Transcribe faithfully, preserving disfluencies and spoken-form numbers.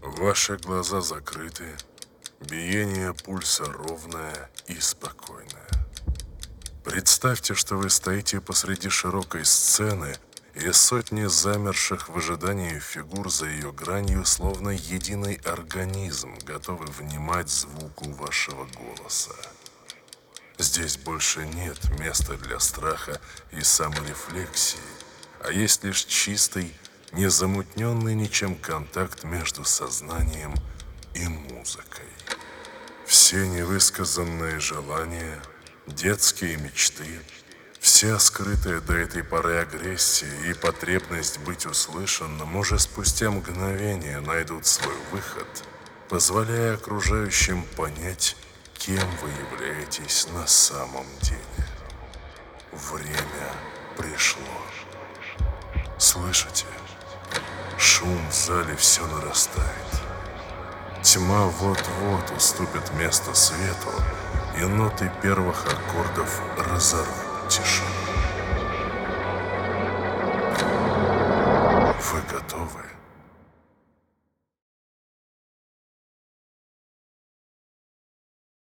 Ваши глаза закрыты, биение пульса ровное и спокойное. Представьте, что вы стоите посреди широкой сцены, и сотни замерших в ожидании фигур за ее гранью, словно единый организм, готовы внимать звуку вашего голоса. Здесь больше нет места для страха и саморефлексии, а есть лишь чистый, незамутненный ничем контакт между сознанием и музыкой. Все невысказанные желания, детские мечты, вся скрытая до этой поры агрессия и потребность быть услышанным уже спустя мгновение найдут свой выход, позволяя окружающим понять, кем вы являетесь на самом деле. Время пришло. Слышите? Шум в зале все нарастает. Тьма вот-вот уступит место свету, и ноты первых аккордов разорвут